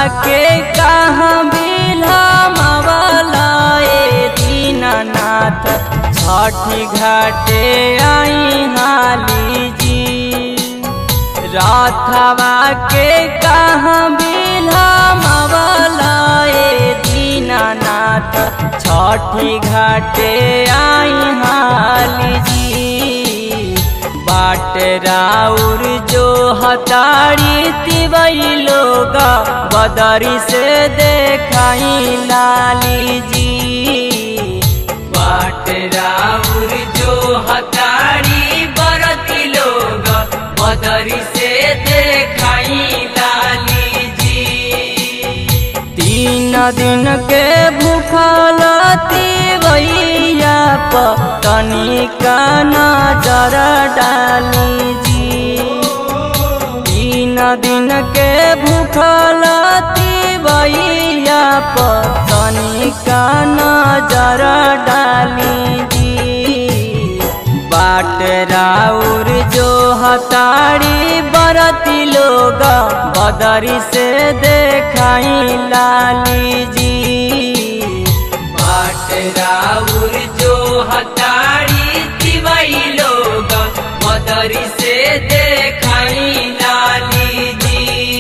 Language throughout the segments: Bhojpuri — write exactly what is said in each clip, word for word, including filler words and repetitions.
के कहाँ बिलमवला ए दीनानाथ छठी घाटे आई हाली जी। रथवा के कहाँ बिलमवला ए दीनानाथ छठी घाटे आई हाली जी। बाट राउर जो हतारी तिवई लोग बदरी से देखाई लाली जी। बाट राउर जो हतारी बरती लोग बदरी से देखाई लाली जी। तीन दिन के भूखल तिवैया प तनिका नजर डाली जी। तीन दिन के भूखल तिवैया प तनिका नजर डाली जी। बाट राउर जो हतारी बरती लोग बदरी से देखाई लाली जी। बाट राउर जो हतारी तिवई लोग बदरी से देखाई लाली जी।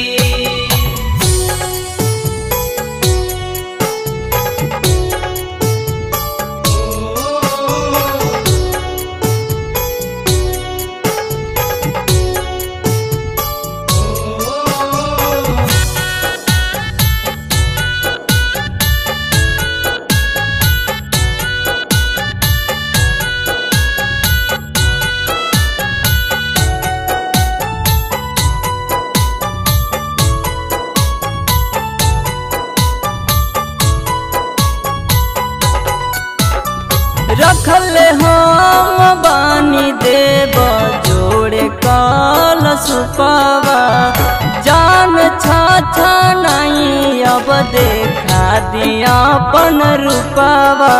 रखल हम बानी देव जोड़े काल सुपावा। जान छाछा नहीं अब देखा दिया अपन रूपावा।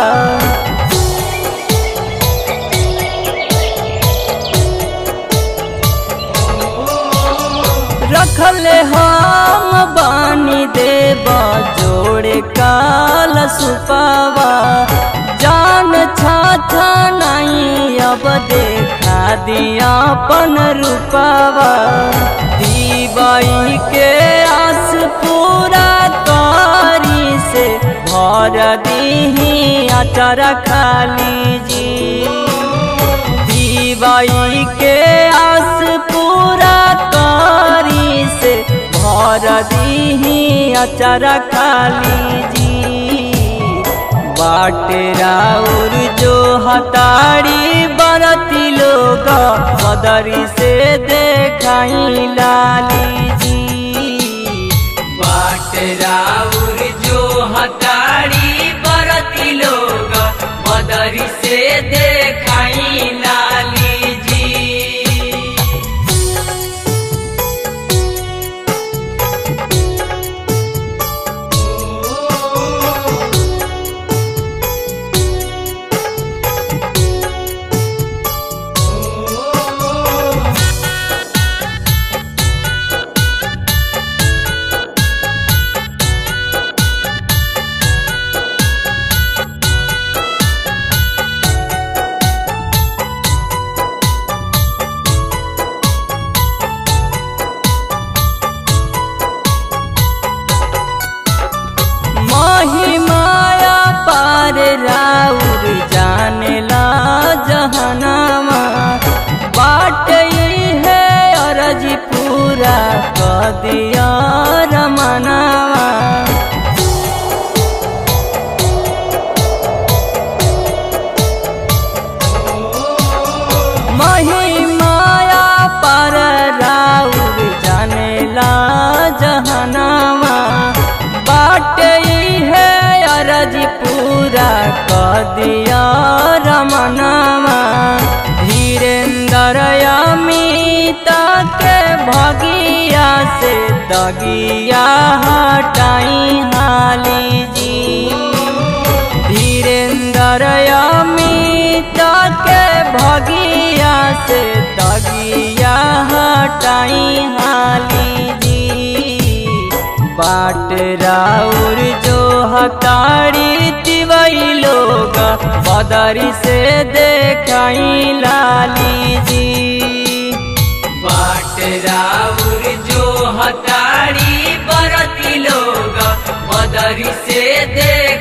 रखल हम बानी देव जोड़े काल सुपावा। जान छाछा नहीं अब देखा दिया अपन रूपावा। दीवाई के आस पूरा कारी से भर दीही अचर खाली जी। दीवाई के आस पूरा कारी से भर दीही अचर खाली जी। बाट राउर जो हतारी बरती लोग बदरी से देखाई लाली जी। बाट राउर जो हतारी बरती लोग बदरी से देखाई लाली जी। महिमाया पार राउर जानेला जहनामा। बाट है अरज पूरा कदिया रमनावा। महिमाया पार राउर जानेला जहनामा। बाट है अरज पूरा कदिया रमनामा। धीरेन्द्र अमित के भगिया से दगिया हटाई हाली जी। धीरेन्द्र अमित के भगिया से दगिया हटाई हाली जी। बाट बाट राउर जो हतारी तिवई लोग बदरी से देखाई लाली जी। बाट राउर जो हतारी बरती लोग बदरी से देख